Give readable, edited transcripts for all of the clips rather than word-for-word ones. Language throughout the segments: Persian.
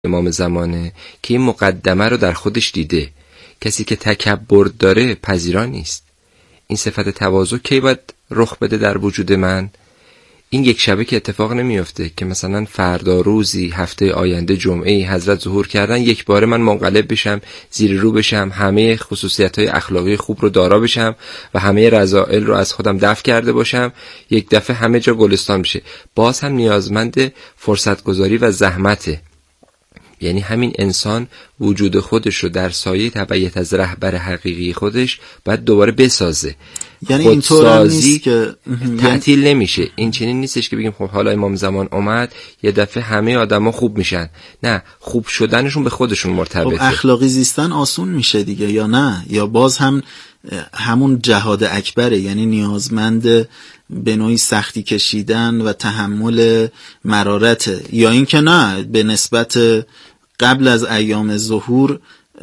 امام زمانه که این مقدمه رو در خودش دیده. کسی که تکبر داره پذیرا نیست. این صفت تواضع کی باید رخ بده در وجود من؟ این یک شبه که اتفاق نمیفته که مثلا فردا روزی هفته آینده جمعه حضرت ظهور کردن یک باره من منقلب بشم، زیر رو بشم، همه خصوصیت‌های اخلاقی خوب رو دارا بشم و همه رذائل رو از خودم دفع کرده باشم، یک دفعه همه جا گلستان بشه. باز هم نیازمند فرصت گذاری و زحمته. یعنی همین انسان وجود خودش رو در سایه تبعیت از رهبر حقیقی خودش باید دوباره بسازه. یعنی اینطور نیست که تعطیل نمیشه. این چنین نیستش که بگیم خب حالا امام زمان اومد یه دفعه همه آدما خوب میشن. نه، خوب شدنشون به خودشون مرتبطه. خب اخلاقی زیستن آسون میشه دیگه یا نه؟ یا باز هم همون جهاد اکبره، یعنی نیازمند به نوعی سختی کشیدن و تحمل مرارته، یا اینکه نه به نسبت قبل از ایام ظهور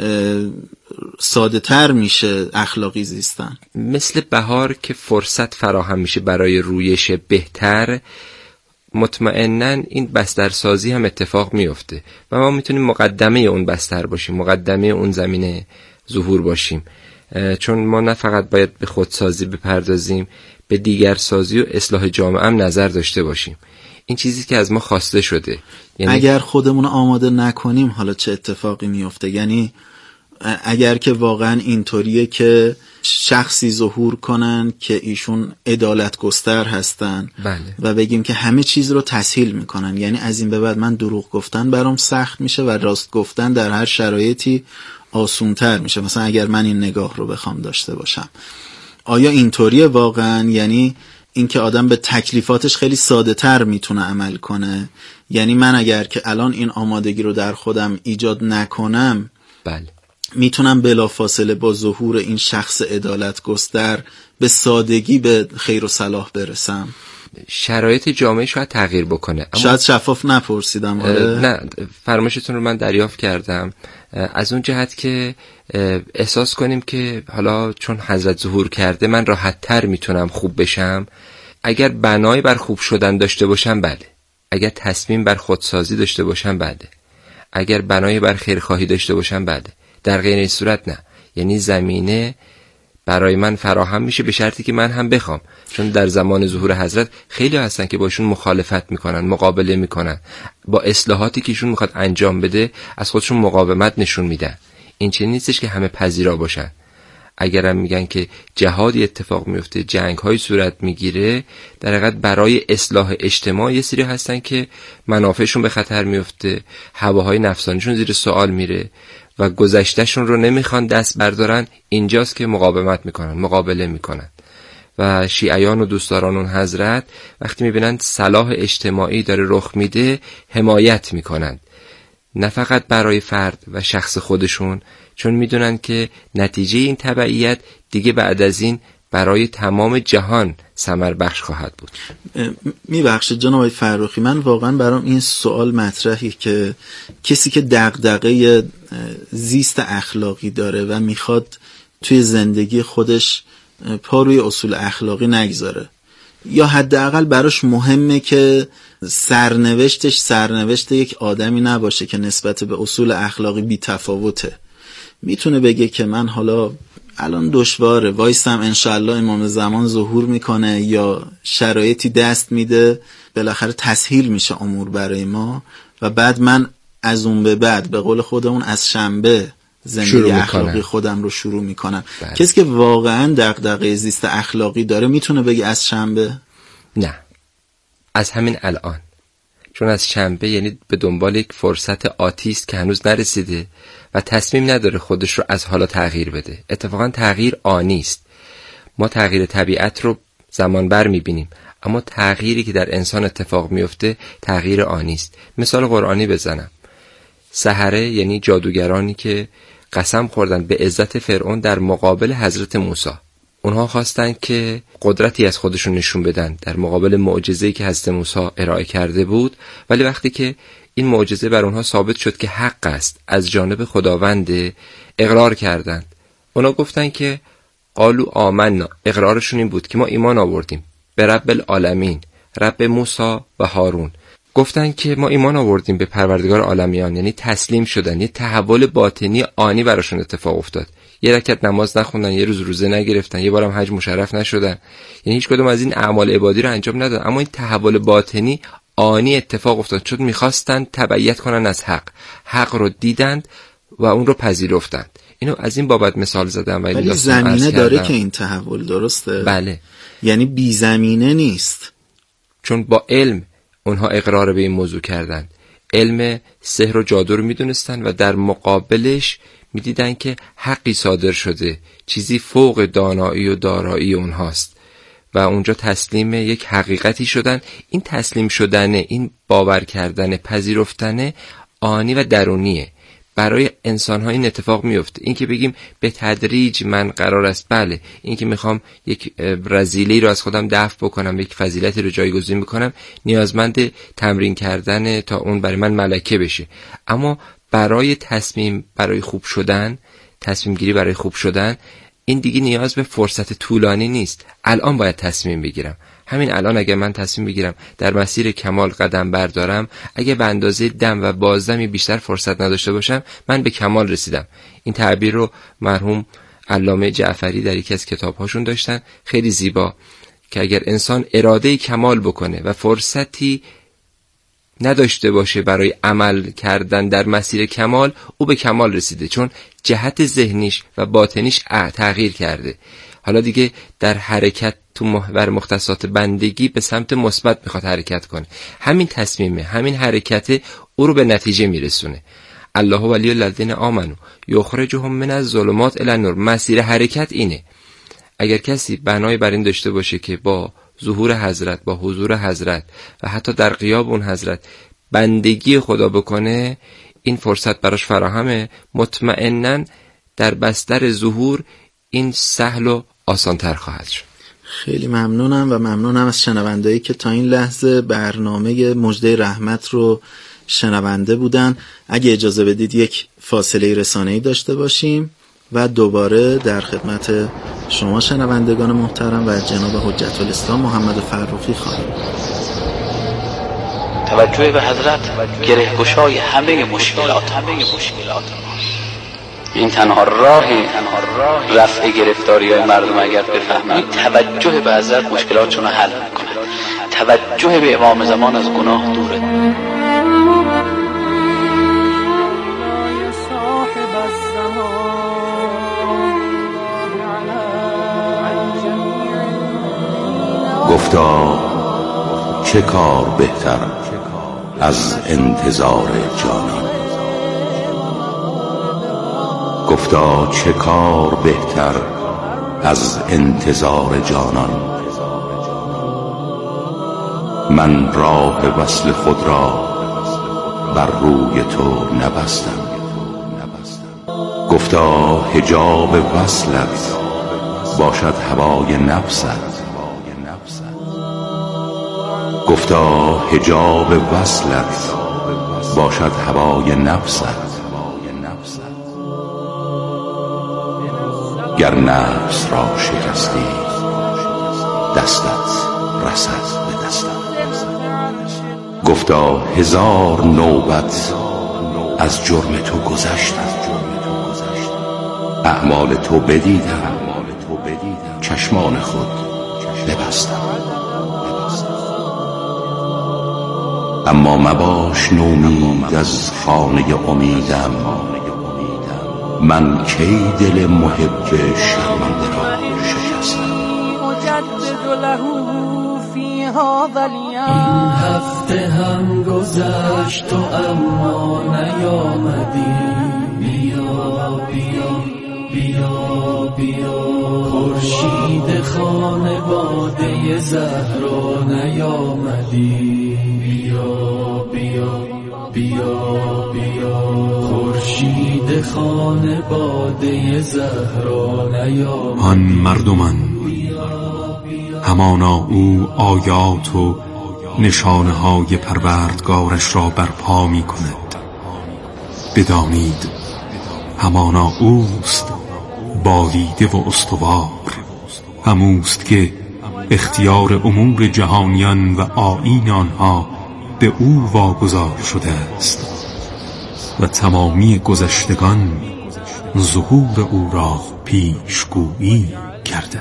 ساده تر میشه اخلاقی زیستن؟ مثل بهار که فرصت فراهم میشه برای رویش بهتر، مطمئناً این بسترسازی هم اتفاق میفته و ما میتونیم مقدمه اون بستر باشیم، مقدمه اون زمینه ظهور باشیم. چون ما نه فقط باید به خودسازی بپردازیم، به دیگرسازی و اصلاح جامعه هم نظر داشته باشیم. این چیزی که از ما خواسته شده. یعنی اگر خودمون آماده نکنیم حالا چه اتفاقی میفته؟ یعنی اگر که واقعا اینطوریه که شخصی ظهور کنن که ایشون عدالت گستر هستن، بله. و بگیم که همه چیز رو تسهیل میکنن، یعنی از این به بعد من دروغ گفتن برام سخت میشه و راست گفتن در هر شرایطی آسونتر میشه. مثلا اگر من این نگاه رو بخوام داشته باشم، آیا اینطوریه واقعا؟ یعنی اینکه آدم به تکلیفاتش خیلی ساده تر میتونه عمل کنه. یعنی من اگر که الان این آمادگی رو در خودم ایجاد نکنم، بله، میتونم بلافاصله با ظهور این شخص عدالت گستر به سادگی به خیر و صلاح برسم. شرایط جامعه شاید تغییر بکنه، اما شاید شفاف نپرسیدم. نه، فرمایشتون رو من دریافت کردم. از اون جهت که احساس کنیم که حالا چون حضرت ظهور کرده من راحت تر میتونم خوب بشم. اگر بنای بر خوب شدن داشته باشم بله، اگر تصمیم بر خودسازی داشته باشم بله، اگر بنای بر خیرخواهی داشته باشم بله. در غیر این صورت نه. یعنی زمینه برای من فراهم میشه به شرطی که من هم بخوام. چون در زمان ظهور حضرت خیلی هستن که باشون مخالفت میکنن، مقابله میکنن، با اصلاحاتی که ایشون میخواد انجام بده از خودشون مقاومت نشون میدن. این چنین نیستش که همه پذیرا باشن. اگرم میگن که جهادی اتفاق میفته، جنگ‌های صورت میگیره، در حقیقت برای اصلاح اجتماع یه سری هستن که منافعشون به خطر میفته، هواهای نفسانیشون زیر سوال میره و گذشتهشون رو نمیخوان دست بردارن. اینجاست که مقاومت میکنن، مقابله میکنن. و شیعیان و دوستداران اون حضرت وقتی میبینن صلاح اجتماعی داره رخ میده حمایت میکنن، نه فقط برای فرد و شخص خودشون، چون میدونن که نتیجه این تبعیت دیگه بعد از این برای تمام جهان ثمر بخش خواهد بود. میبخشید جناب آقای فرخی، من واقعا برام این سوال مطرحی که کسی که دغدغه زیست اخلاقی داره و میخواد توی زندگی خودش پا روی اصول اخلاقی نگذاره، یا حداقل براش مهمه که سرنوشتش سرنوشت یک آدمی نباشه که نسبت به اصول اخلاقی بی تفاوته، میتونه بگه که من حالا الان دشواره وایسم انشالله امام زمان ظهور میکنه یا شرایطی دست میده بالاخره تسهیل میشه امور برای ما و بعد من از اون به بعد به قول خودمون از شنبه زندگی اخلاقی خودم رو شروع میکنم. کسی که واقعا دغدغه زیست اخلاقی داره میتونه بگه از شنبه؟ نه، از همین الان. چون از شنبه یعنی به دنبال یک فرصت آتی است که هنوز نرسیده و تصمیم نداره خودش رو از حالا تغییر بده. اتفاقا تغییر آنی است. ما تغییر طبیعت رو زمان بر میبینیم، اما تغییری که در انسان اتفاق میفته تغییر آنی است. مثال قرآنی بزنم. سحره یعنی جادوگرانی که قسم خوردن به عزت فرعون در مقابل حضرت موسی. اونها خواستن که قدرتی از خودشون نشون بدن در مقابل معجزه‌ای که حضرت موسی ارائه کرده بود، ولی وقتی که این معجزه بر اونها ثابت شد که حق است، از جانب خداوند، اقرار کردند. اونا گفتن که قالوا آمنا، اقرارشون این بود که ما ایمان آوردیم به رب العالمین، رب موسی و هارون. گفتن که ما ایمان آوردیم به پروردگار عالمیان، یعنی تسلیم شدن، یه تحول باطنی آنی براشون اتفاق افتاد. یه رکعت نماز نخوندن، یه روز روزه نگرفتن، یه بارم حج مشرف نشدن، یعنی هیچ کدوم از این اعمال عبادی رو انجام ندادن، اما این تحول باطنی آنی اتفاق افتاد چون میخواستن تبعیت کنن از حق رو دیدند و اون رو پذیرفتند. اینو از این بابت مثال زدم. ولی زمینه داره که این تحول، درسته؟ بله، یعنی بی زمینه نیست، چون با علم اونها اقرار به این موضوع کردند. علم سحر و جادو رو میدونستن و در مقابلش میدیدن که حقی صادر شده، چیزی فوق دانایی و دارایی اونهاست و اونجا تسلیم یک حقیقتی شدن. این تسلیم شدن، این باور کردن، پذیرفتن آنی و درونیه. برای انسان‌ها این اتفاق میفته. این که بگیم به تدریج من قرار است، بله، این که میخوام یک رذیلی رو از خودم دفع بکنم، یک فضیلتی رو جایگزین بکنم، نیازمند تمرین کردن تا اون برای من ملکه بشه. اما برای برای خوب شدن، تصمیم گیری برای خوب شدن، این دیگه نیاز به فرصت طولانی نیست. الان باید تصمیم بگیرم. همین الان اگر من تصمیم بگیرم در مسیر کمال قدم بردارم، اگه به اندازه دم و بازدمی بیشتر فرصت نداشته باشم، من به کمال رسیدم. این تعبیر رو مرحوم علامه جعفری در یکی از کتاب‌هاشون داشتن، خیلی زیبا، که اگر انسان اراده کمال بکنه و فرصتی نداشته باشه برای عمل کردن در مسیر کمال، او به کمال رسیده، چون جهت ذهنیش و باطنیش تغییر کرده. حالا دیگه در حرکت تو محور مختصات بندگی به سمت مثبت میخواد حرکت کنه. همین تصمیمه، همین حرکت او رو به نتیجه میرسونه. الله ولی الذین آمنو یخرجهم من الظلمات الی النور. مسیر حرکت اینه. اگر کسی بنای بر این داشته باشه که با ظهور حضرت، با حضور حضرت و حتی در غیاب اون حضرت بندگی خدا بکنه، این فرصت براش فراهمه. مطمئناً در بستر ظهور این سهل و آسان‌تر خواهد شد. خیلی ممنونم و ممنونم از شنوندهایی که تا این لحظه برنامه مژده رحمت رو شنونده بودن. اگه اجازه بدید یک فاصله رسانه‌ای داشته باشیم و دوباره در خدمت شما شنوندگان محترم و جناب حجت الاسلام محمد فرخی خواهیم. توجه به حضرت گره‌گشای همه مشکلات. این تنها راهی رفع گرفتاری‌های مردم اگر بفهمند توجه به حضرت مشکلاتشون رو حل می‌کنه. توجه به امام زمان از گناه دوره. گفتا چه کار بهتر از انتظار جانان، گفتا چه کار بهتر از انتظار جانان. من راه وصل خود را بر روی تو نبستم، گفتا حجاب وصلت باشد هوای نفست، گفتا حجاب وصلت باشد هوای نفست. گر نفس را شکستی دستت رسد به دستم، گفتا هزار نوبت از جرم تو گذشتم، اعمال تو بدیدم چشمان خود ببستم. اما مباش نومید از خانه امیدم، من کی دل محب شرمنده را شکستم. این هفته هم گذشت و اما نیامدی، بیا بیا بیا بیا، خورشید خانواده زهرا نیامدی، بیا بیا بیا بیا، خورشید خانواده زهرا نیامدی. آن مردمان همانا او آیات و نشانه های پروردگارش را برپا می کند. بدانید همانا اوست بالیده و استوار، هموست که اختیار امور جهانیان و آیین آنها به او واگذار شده است و تمامی گذشتگان ظهور او را پیشگویی کرده.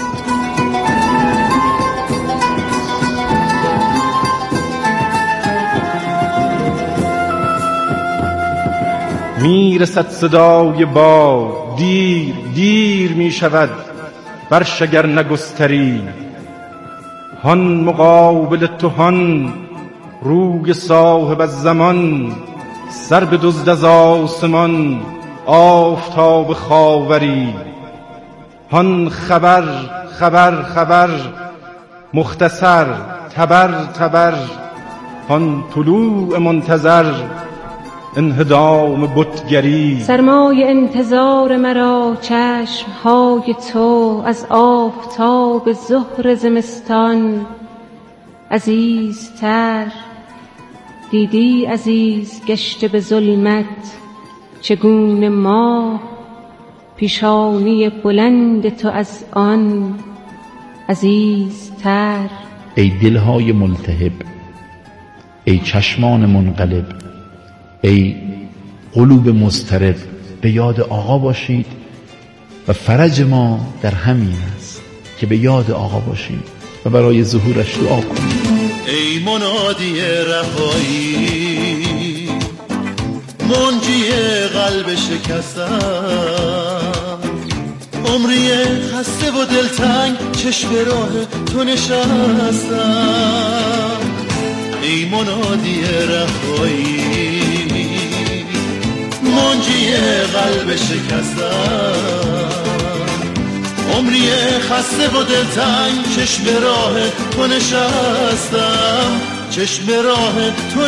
میرسد صدای باد، دیر دیر می شود برش اگر نگستری. هان مقابل تو هان روی صاحب الزمان، سر به دزد از آسمان آفتاب خاوری. هان خبر خبر خبر مختصر تبر تبر، هان طلوع منتظر انهدام بتگری. سرمای انتظار مرا چشمهای تو از آفتاب ظهر زمستان عزیزتر. دیدی عزیز گشته به ظلمت چگونه ماه، پیشانی بلند تو از آن عزیزتر. ای دلهای ملتهب، ای چشمان منقلب، ای قلوب مضطرب، به یاد آقا باشید و فرج ما در همین است که به یاد آقا باشید و برای ظهورش دعا کنید. ای منادی رهایی، منجی قلب شکستم، عمری خسته و دلتنگ چشم راه تو نشستم. ای منادی رهایی، منجی قلب شکستم، عمری خسته و دلتنگ چشم راه تو نشستم، چشم راه تو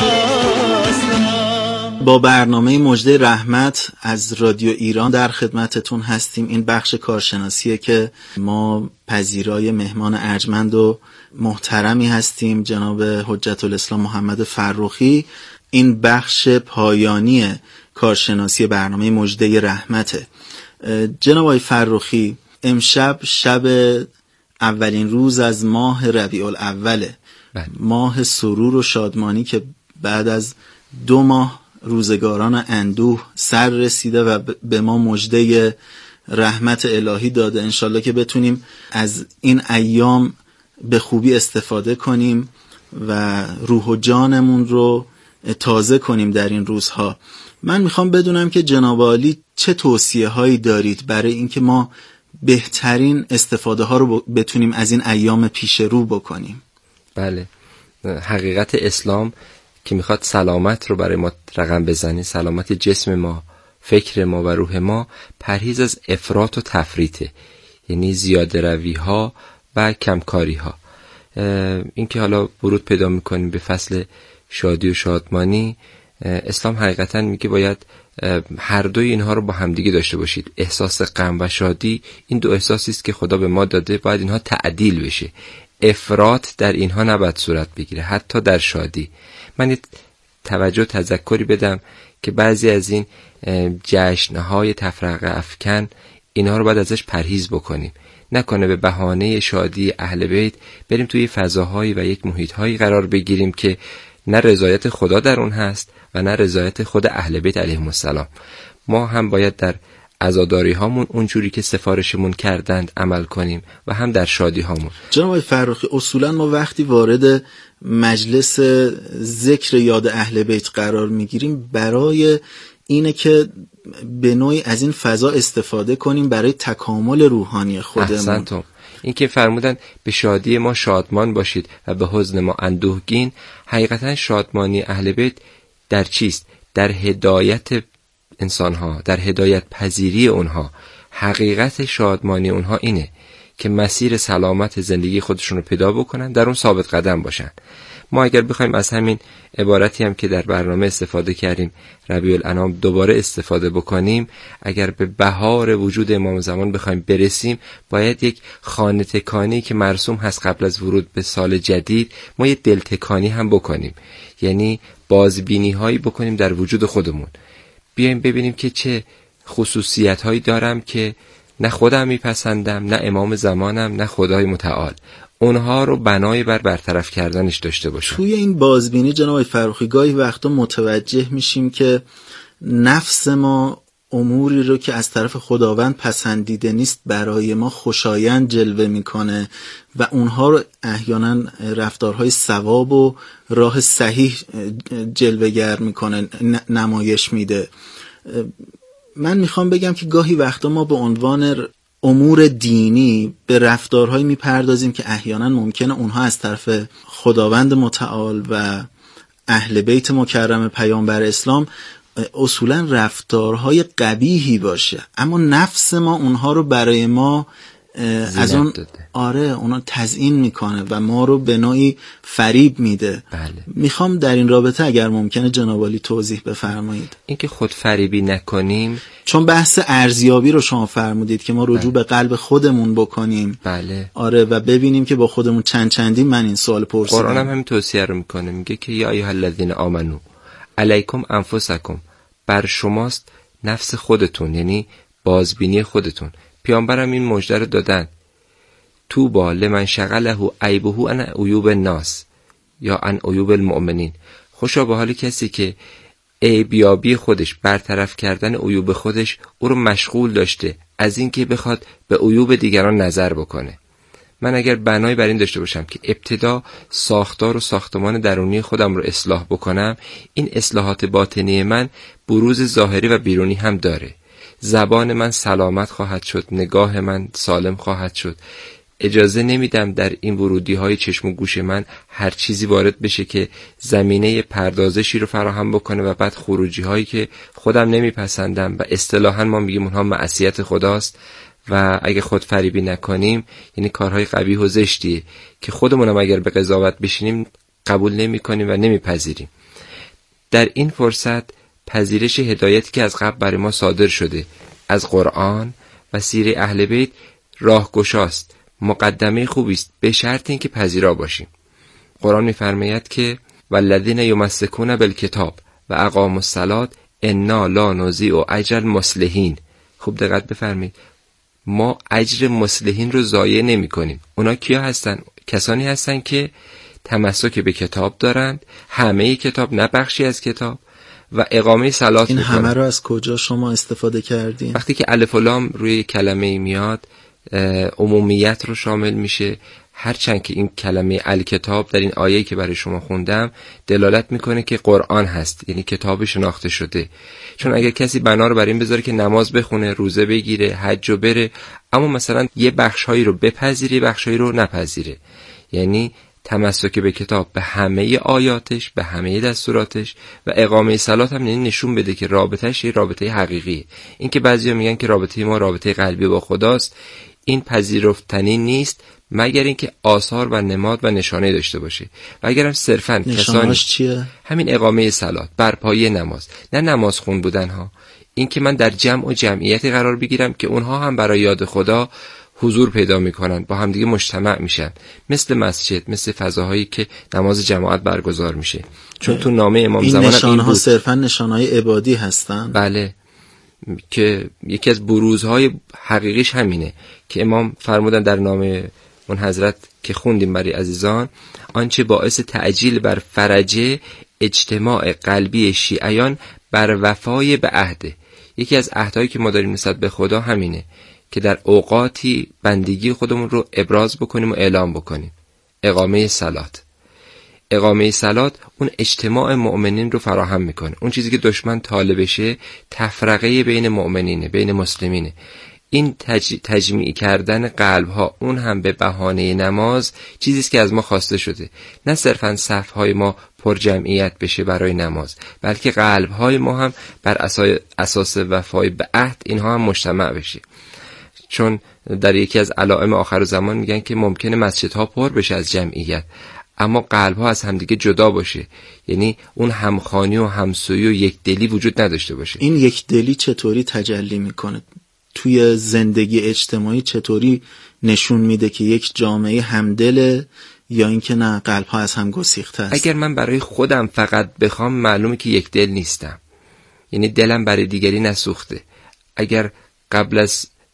نشستم. با برنامه مژده رحمت از رادیو ایران در خدمتتون هستیم. این بخش کارشناسیه که ما پذیرای مهمان ارجمند و محترمی هستیم، جناب حجت الاسلام محمد فرخی. این بخش پایانی کارشناسی برنامه مژده رحمته. جناب آقای فرخی، امشب شب اولین روز از ماه ربیع الاوله، ماه سرور و شادمانی که بعد از 2 ماه روزگاران اندوه سر رسیده و به ما مژده رحمت الهی داده. انشالله که بتونیم از این ایام به خوبی استفاده کنیم و روح و جانمون رو تازه کنیم در این روزها. من میخوام بدونم که جناب عالی چه توصیه هایی دارید برای اینکه ما بهترین استفاده ها رو بتونیم از این ایام پیش رو بکنیم. بله، حقیقت اسلام که میخواد سلامت رو برای ما رقم بزنه، سلامت جسم ما، فکر ما و روح ما، پرهیز از افراط و تفریطه، یعنی زیاده روی ها و کمکاری ها. این که حالا ورود پیدا میکنیم به فصل شادی و شادمانی، اسلام حقیقتا میگه باید هر دوی اینها رو با همدیگه داشته باشید. احساس غم و شادی، این 2 احساسی است که خدا به ما داده، باید اینها تعدیل بشه. افراط در اینها نباید صورت بگیره، حتی در شادی. من یه توجه تذکری بدم که بعضی از این جشنهای تفرقه افکن، اینها رو باید ازش پرهیز بکنیم. نکنه به بهانه شادی اهل بیت بریم توی فضاهایی و یک محیطهایی قرار بگیریم که نه رضایت خدا در اون هست و نه رضایت خود اهل بیت علیهم السلام. ما هم باید در عزاداری هامون اونجوری که سفارشمون کردند عمل کنیم و هم در شادی هامون. جناب آقای فرخی، اصولا ما وقتی وارد مجلس ذکر یاد اهل بیت قرار میگیریم برای اینه که به نوعی از این فضا استفاده کنیم برای تکامل روحانی خودمون. احسنتم. این که فرمودن به شادی ما شادمان باشید و به حزن ما اندوهگین، حقیقتا شادمانی اهل بیت در چیست؟ در هدایت انسانها، در هدایت پذیری اونها. حقیقت شادمانی اونها اینه که مسیر سلامت زندگی خودشون رو پیدا بکنن، در اون ثابت قدم باشن. ما اگر بخوایم از همین عبارتی هم که در برنامه استفاده کردیم، ربیع الانام، دوباره استفاده بکنیم، اگر به بهار وجود امام زمان بخوایم برسیم، باید یک خانه تکانی که مرسوم هست قبل از ورود به سال جدید، ما یک دل تکانی هم بکنیم. یعنی بازبینی هایی بکنیم در وجود خودمون، بیایم ببینیم که چه خصوصیت هایی دارم که نه خودم میپسندم، نه امام زمانم، نه خدای متعال. اونها رو بنای بر برطرف کردنش داشته باشم. توی این بازبینی جناب فروخی گاهی وقتا متوجه میشیم که نفس ما اموری رو که از طرف خداوند پسندیده نیست برای ما خوشایند جلوه میکنه و اونها رو احیانا رفتارهای ثواب و راه صحیح جلوه‌گر میکنه، نمایش میده. من میخوام بگم که گاهی وقتا ما به عنوان امور دینی به رفتارهایی میپردازیم که احیانا ممکنه اونها از طرف خداوند متعال و اهل بیت مکرم پیامبر اسلام اصولا رفتارهای قبیحی باشه، اما نفس ما اونها رو برای ما از اون اونا تزیین میکنه و ما رو به نوعی فریب میده. بله. میخوام در این رابطه اگر ممکنه جناب عالی توضیح بفرمایید. اینکه خود فریبی نکنیم، چون بحث ارزیابی رو شما فرمودید که ما رجوع به قلب خودمون بکنیم. بله. آره، و ببینیم که با خودمون چندی. من این سوال پرسیدم. قرآن هم همین توصیه رو میکنه، میگه که یا ایها الذین آمنو علیکم انفسکم، بر شماست نفس خودتون، یعنی بازبینی خودتون. پیامبرم این مژده رو دادن، طوبی لمن شغله عیبه عن عیوب الناس یا عن عیوب المؤمنین. خوشا به حال کسی که عیبیابی خودش، برطرف کردن عیوب خودش او رو مشغول داشته از این که بخواد به عیوب دیگران نظر بکنه. من اگر بنای بر این داشته باشم که ابتدا ساختار و ساختمان درونی خودم رو اصلاح بکنم، این اصلاحات باطنی من بروز ظاهری و بیرونی هم داره. زبان من سلامت خواهد شد، نگاه من سالم خواهد شد. اجازه نمیدم در این ورودی های چشم و گوش من هر چیزی وارد بشه که زمینه پردازشی رو فراهم بکنه و بعد خروجی هایی که خودم نمیپسندم و اصطلاحاً ما میگیم اونها معصیت خداست. و اگه خود فریبی نکنیم یعنی کارهای قبیح و زشتیه که خودمونم اگر به قضاوت بشینیم قبول نمی کنیم و نمیپذیریم. در این فرصت پذیرش هدایتی که از قبل برای ما صادر شده از قرآن و سیره اهل بیت راهگشاست، مقدمه خوبی است، به شرط اینکه پذیرا باشیم. قرآن می‌فرماید که والذین یمسکون بالکتاب و اقاموا الصلاة انا لا نضیع اجر المصلحین. خوب دقت بفرمایید، ما اجر مصلحین رو ضایع نمی کنیم. اونا کیا هستن؟ کسانی هستن که تمسک به کتاب دارند، همه کتاب نه بخشی از کتاب، و اقامه صلات این میکنن. همه رو از کجا شما استفاده کردین؟ وقتی که الف و لام روی کلمه میاد عمومیت رو شامل میشه، هرچند که این کلمه الکتاب در این آیه‌ای که برای شما خوندم دلالت میکنه که قرآن هست، یعنی کتاب شناخته شده. چون اگر کسی بنا رو بر این بذاره که نماز بخونه، روزه بگیره، حج و بره، اما مثلا یه بخشهایی رو بپذیره، بخشهایی رو نپذیره، یعنی تمسک به کتاب به همه آیاتش، به همه دستوراتش، و اقامه صلات هم یعنی نشون بده که رابطهش یه رابطه حقیقیه. این که بعضیا میگن که رابطه ما رابطه قلبی با خداست، این پذیرفتنی نیست مگر اینکه آثار و نماد و نشانه داشته باشه. و اگرم صرفاً کسانی چیه؟ همین اقامه صلات، برپایی نماز، نه نماز خون بودن ها، این که من در جمع و جمعیتی قرار بگیرم که اونها هم برای یاد خدا حضور پیدا میکنن، با همدیگه مجتمع میشن، مثل مسجد، مثل فضاهایی که نماز جماعت برگزار میشه. چون تو نامه امام زمان این نشانها صرفا نشانهای عبادی هستن. بله، که یکی از بروزهای حقیقیش همینه که امام فرمودن در نامه اون حضرت که خوندیم برای عزیزان، آنچه باعث تعجیل بر فرجه اجتماع قلبی شیعیان بر وفای به عهده. یکی از عهدهایی که ما داریم نسبت به خدا همینه که در اوقاتی بندگی خودمون رو ابراز بکنیم و اعلام بکنیم. اقامه صلات، اقامه صلات اون اجتماع مؤمنین رو فراهم میکنه. اون چیزی که دشمن طالبشه تفرقه بین مؤمنینه، بین مسلمینه. این تجمیع کردن قلب ها، اون هم به بهانه نماز، چیزی است که از ما خواسته شده. نه صرفاً صف های ما پر جمعیت بشه برای نماز، بلکه قلب های ما هم بر اساس وفای به عهد اینها هم مجتمع بشه. چون در یکی از علائم آخر زمان میگن که ممکنه مسجدها پر بشه از جمعیت، اما قلب‌ها از همدیگه جدا باشه، یعنی اون همخوانی و همسویی و یکدلی وجود نداشته باشه. این یکدلی چطوری تجلی میکنه توی زندگی اجتماعی؟ چطوری نشون میده که یک جامعه همدله یا اینکه نه قلب‌ها از هم گسیخته است؟ اگر من برای خودم فقط بخوام معلومه که یک دل نیستم، یعنی دلم برای دیگری نسوخته. اگر قبل از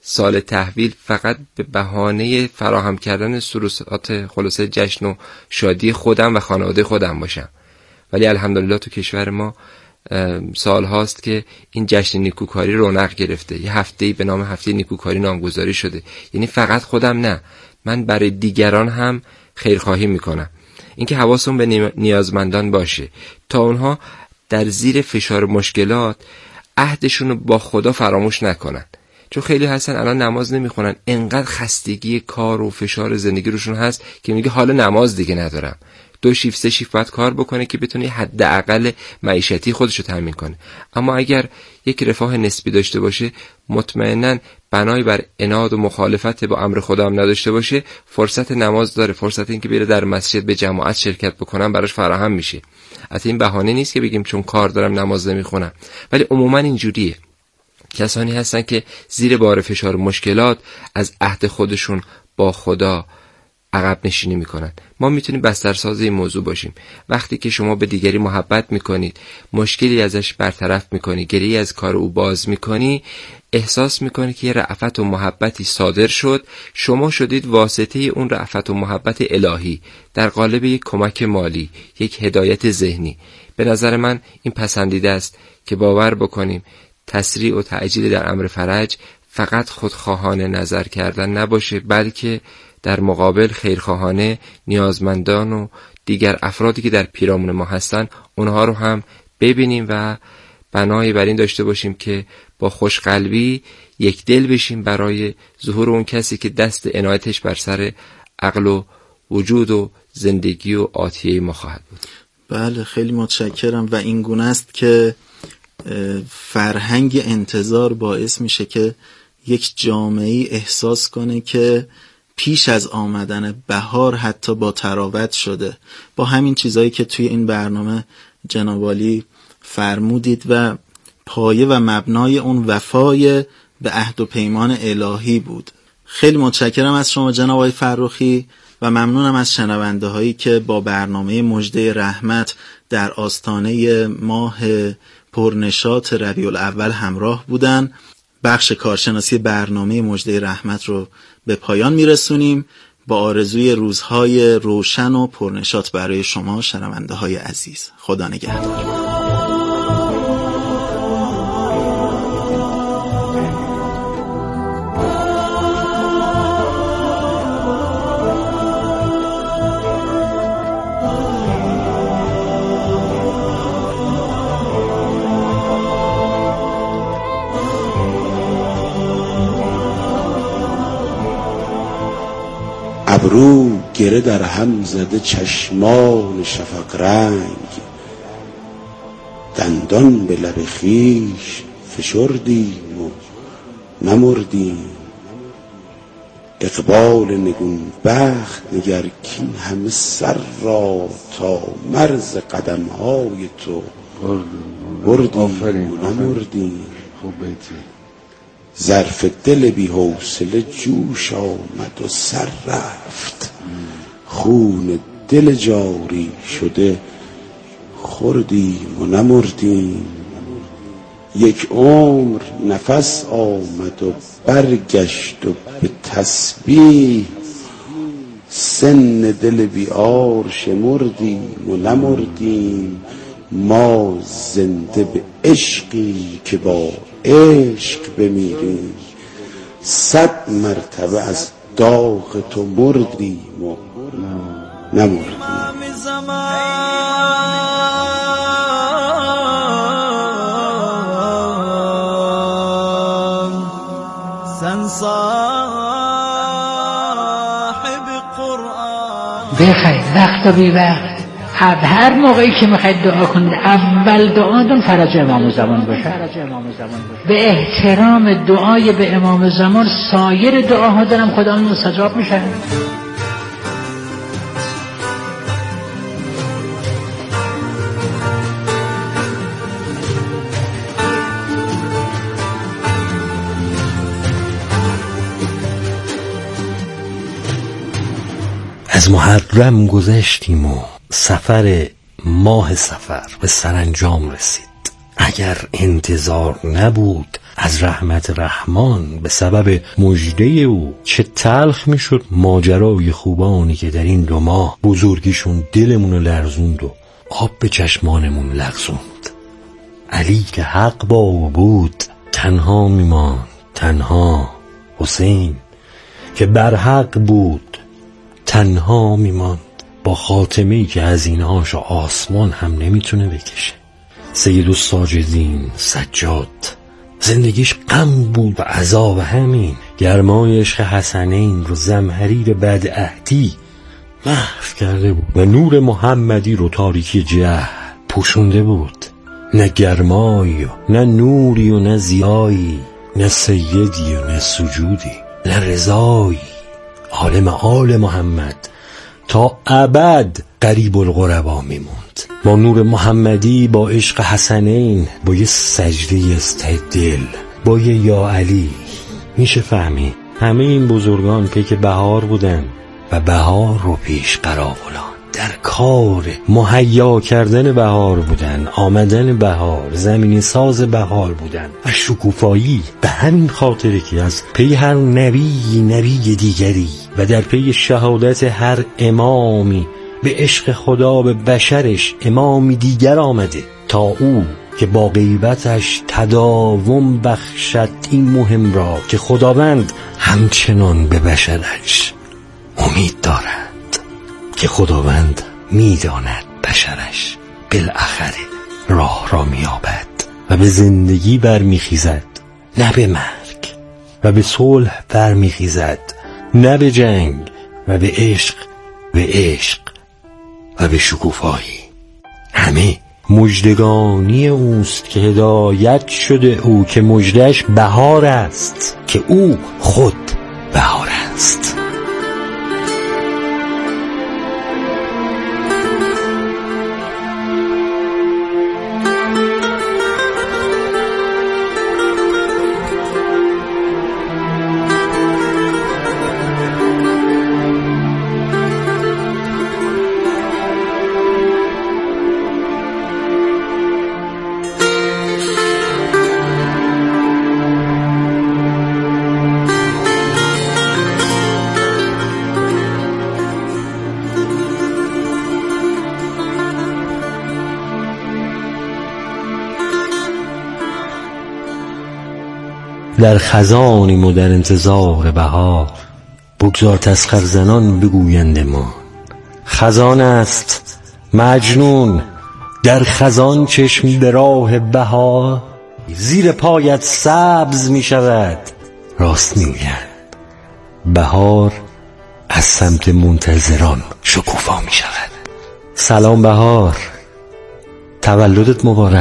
سال تحویل فقط به بهانه فراهم کردن سروسات خلاصه جشن و شادی خودم و خانواده خودم باشم. ولی الحمدلله تو کشور ما سال هاست که این جشن نیکوکاری رونق گرفته. یه هفته‌ای به نام هفته نیکوکاری نامگذاری شده. یعنی فقط خودم نه، من برای دیگران هم خیرخواهی میکنم. اینکه حواسون به نیازمندان باشه تا اونها در زیر فشار مشکلات عهدشون رو با خدا فراموش نکنن. چون خیلی هستن الان نماز نمیخونن، انقدر خستگی کار و فشار زندگی روشون هست که میگه حالا نماز دیگه ندارم. 2 شیفت 3 شیفت باید کار بکنه که بتونه حداقل معیشتی خودشو تامین کنه. اما اگر یک رفاه نسبی داشته باشه، مطمئناً بنای بر عناد و مخالفت با امر خدا هم نداشته باشه، فرصت نماز داره، فرصت این که بره در مسجد به جماعت شرکت بکنم براش فراهم میشه. البته این بهانه نیست که بگیم چون کار دارم نماز نمیخونم، ولی عموما اینجوریه. کسانی هستن که زیر بار فشار مشکلات از عهد خودشون با خدا عقب نشینی میکنن. ما میتونیم بسترساز این موضوع باشیم. وقتی که شما به دیگری محبت میکنید، مشکلی ازش برطرف میکنی، گریه‌ای از کار او باز میکنی، احساس میکنی که یه رأفت و محبتی صادر شد، شما شدید واسطه اون رأفت و محبت الهی در قالب یک کمک مالی، یک هدایت ذهنی. به نظر من این پسندیده است که باور بکنیم تسریع و تعجیل در امر فرج فقط خودخواهانه نظر کردن نباشه، بلکه در مقابل خیرخواهانه نیازمندان و دیگر افرادی که در پیرامون ما هستن اونها رو هم ببینیم و بنایی بر این داشته باشیم که با خوشقلبی یک دل بشیم برای ظهور اون کسی که دست عنایتش بر سر عقل و وجود و زندگی و آتیه ما خواهد بود. بله، خیلی متشکرم. و این گونه است که فرهنگ انتظار باعث میشه که یک جامعه احساس کنه که پیش از آمدن بهار حتی با تراوت شده، با همین چیزایی که توی این برنامه جناب عالی فرمودید و پایه و مبنای اون وفای به عهد و پیمان الهی بود. خیلی متشکرم از شما جناب آقای فرخی و ممنونم از شنونده هایی که با برنامه مژده رحمت در آستانه ماه پرنشاط ربیع الاول همراه بودن. بخش کارشناسی برنامه مژده رحمت رو به پایان میرسونیم با آرزوی روزهای روشن و پرنشاط برای شما شنونده های عزیز. خدا نگهدار. ابرو گره در هم زده چشمان شفق رنگ، دندان به لب خویش فشردیم و نمردیم. اقبال نگون بخت نگر کین همه سر را تا مرز قدمهای تو بردیم و نمردیم. ظرف دل بی حوصله جوش آمد و سر رفت، خون دل جاری شده خوردیم و نمردیم. یک عمر نفس آمد و برگشت و به تسبیح سن دل بیار شمردیم و نمردیم. ما زنده به عشقی که با عشق بمیریم، 100 مرتبه از داغ تو مردیم و نمردیم. بخیر وقت و بی وقت هر موقعی که میخواید دعا کنید اول دعاتون فرج امام زمان باشه. به احترام دعای به امام زمان سایر دعاها دارم خدا مستجاب میشه. از محرم گذشتیم و سفر ماه سفر به سرانجام رسید. اگر انتظار نبود از رحمت رحمان به سبب مژده او چه تلخ میشد ماجرای خوبانی که در این 2 ماه بزرگیشون دلمونو لرزوند و آب به چشمانمون لغزوند. علی که حق با او بود تنها میماند، تنها. حسین که بر حق بود تنها میماند، با خاتمه‌ای که هزینه‌هاشو آسمان هم نمیتونه بکشه. سید الساجدین سجاد زندگیش غم بود و عذاب، همین گرمای عشق حسنین رو زمهریر بدعهدی محو کرده بود و نور محمدی رو تاریکی جهل پوشونده بود. نه گرمایی و نه نوری و نه ضیایی، نه سیدی و نه سجودی، نه رضایی. عالم آل محمد تا ابد قریب الغربا میموند، با نور محمدی، با عشق حسنین، با یه سجده استدل، با یه یا علی. میشه فهمید همه این بزرگان پیک بهار بودن و بهار رو پیش قراولان در کار مهیا کردن بهار بودن، آمدن بهار، زمینی ساز بهار بودن و شکوفایی. به همین خاطره که از پی هر نبی دیگری و در پی شهادت هر امامی به عشق خدا به بشرش امامی دیگر آمده تا او که با غیبتش تداوم بخشد این مهم را که خداوند همچنان به بشرش امید دارد، که خداوند میداند بشرش بالاخره راه را میابد و به زندگی برمیخیزد، نه به مرگ، و به صلح برمیخیزد، نه به جنگ، و به عشق و به شکوفایی. همه مژدگانی اوست که هدایت شده او که مژدهش بهار است، که او خود بهار است. در خزانیم و در انتظار بهار، بگذار تسخر زنان بگویند ما. خزان است مجنون در خزان چشم به راه بهار، زیر پایت سبز می شود. راست می گوید بهار از سمت منتظران شکوفا می شود. سلام بهار، تولدت مبارک.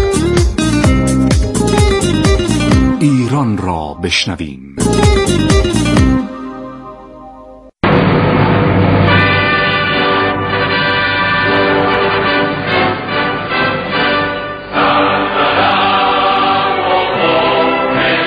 ایران را بشنویم.